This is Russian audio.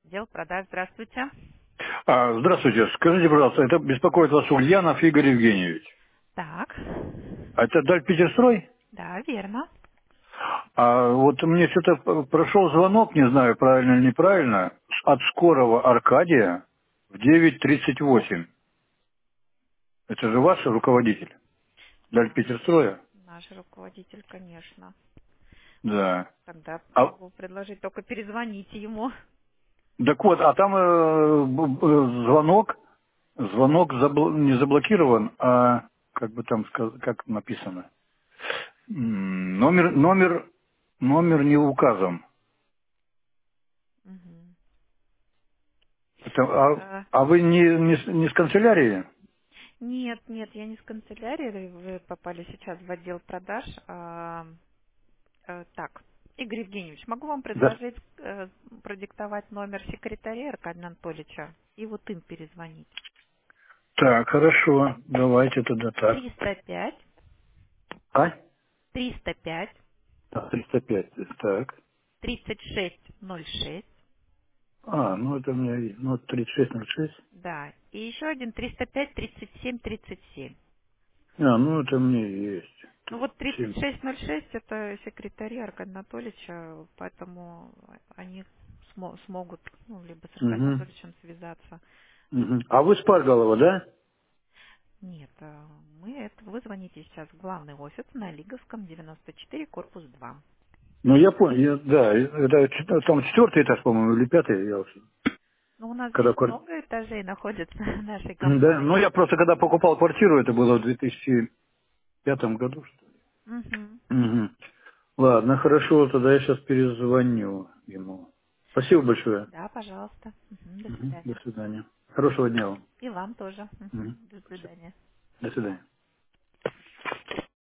Отдел продаж, здравствуйте. Здравствуйте. Скажите, пожалуйста, это беспокоит вас Ульянов Игорь Евгеньевич. Так, А это Даль Питерстрой? да, верно. А вот мне что-то прошел звонок, не знаю, правильно или неправильно, от Скорого Аркадия в 9:38. Это же ваш руководитель, Даль Наш, Питерстроя? наш руководитель, конечно. Да. Тогда А, могу предложить только перезвоните ему. так вот, а там звонок не заблокирован, а как бы там как написано, номер не указан. Мгм. Это, Э, а вы не с канцелярии? Нет, нет, я не с канцелярии, вы попали сейчас в отдел продаж. Так, Игорь Евгеньевич, могу вам Да. предложить продиктовать номер секретаря Аркадия Анатольевича и вот им перезвонить. Так, хорошо. Давайте тогда так. 305 А? 305 305. Так. 3606. Ну это у меня есть. Ну, 3606. Да. И еще один 305 37 37. Ну это у меня есть. Ну вот 7. 3606 это секретарь Аркадия Анатольевича, поэтому они смогут, ну, либо с Аркадием Угу. Анатольевичем связаться. Угу. А вы Спаргалова, да? Нет, вы звоните сейчас в главный офис на Лиговском 94, корпус 2. Ну я понял, да, это там четвертый этаж, по-моему, или пятый, я уже. Ну, у нас Когда здесь много этажей находится нашей Да, ну компании. я просто когда покупал квартиру, это было в 2005 году, что ли. Мгм. Угу. Ладно, хорошо, тогда я сейчас перезвоню ему. Спасибо большое. Да, пожалуйста. Мгм. До Мгм. До свидания. свидания. Хорошего дня вам. И вам тоже. Мгм. Мгм. До Спасибо. свидания. До свидания.